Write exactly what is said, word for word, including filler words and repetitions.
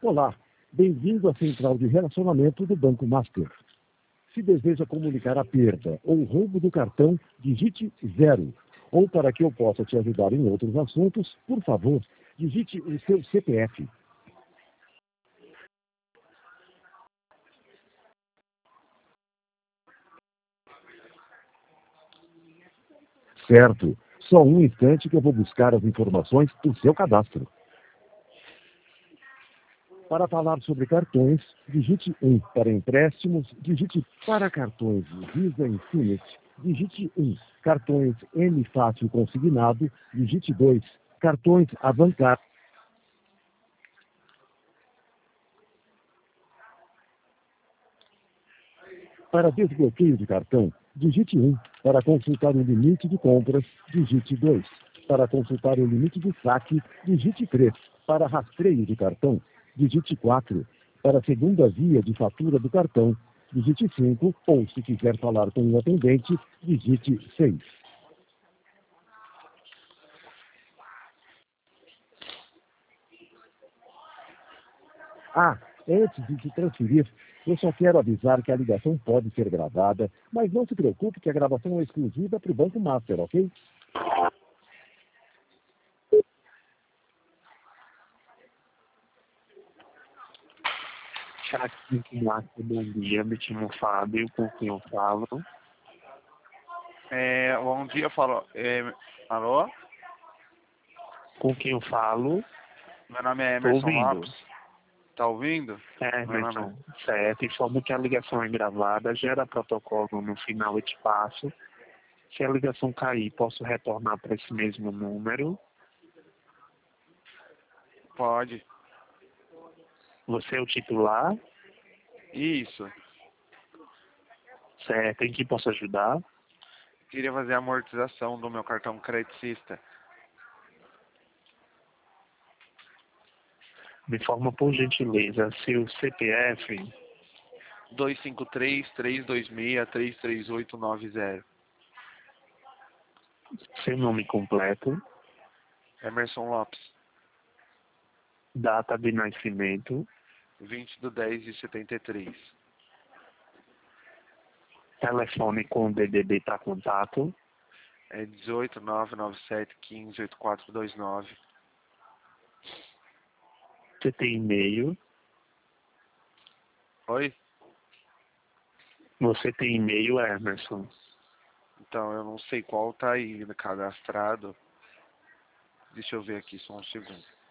Olá, bem-vindo à central de relacionamento do Banco Master. Se deseja comunicar a perda ou roubo do cartão, digite zero. Ou para que eu possa te ajudar em outros assuntos, por favor, digite o seu C P F. Certo. Só um instante que eu vou buscar as informações do seu cadastro. Para falar sobre cartões, digite um. Para empréstimos, digite para cartões Visa Infinite, digite um. Cartões M Fácil Consignado, digite dois. Cartões Avancar. Para desbloqueio de cartão, digite um. Para consultar o limite de compras, digite dois. Para consultar o limite de saque, digite três. Para rastreio de cartão, digite quatro. Para a segunda via de fatura do cartão, digite cinco. Ou, se quiser falar com um atendente, digite seis. Ah, antes de te transferir, eu só quero avisar que a ligação pode ser gravada, mas não se preocupe que a gravação é exclusiva para o Banco Master, ok? Aqui, Master, bom dia, me chamo Fábio, com quem eu falo. É, bom dia, falo. É, alô? Com quem eu falo? Meu nome é Tô Emerson ouvindo. Lopes. Tá ouvindo? É, Meu nome Emerson, certo. Informo que a ligação é gravada, gera protocolo no final e te passo. Se a ligação cair, posso retornar para esse mesmo número. é... Pode. Você é o titular, Isso. certo? Em que posso ajudar? Queria fazer a amortização do meu cartão credicista. Me informa, por gentileza, seu C P F. dois cinco três, três dois seis, três três oito nove zero. Seu nome completo, Emerson Lopes. data de nascimento, vinte de dez de setenta e três. telefone com D D D para contato, É dezoito, nove nove sete, quinze, oitenta e quatro vinte e nove. você tem e-mail, Oi? você tem e-mail, Emerson. Então, eu não sei qual tá aí cadastrado. Deixa eu ver aqui, só um segundo.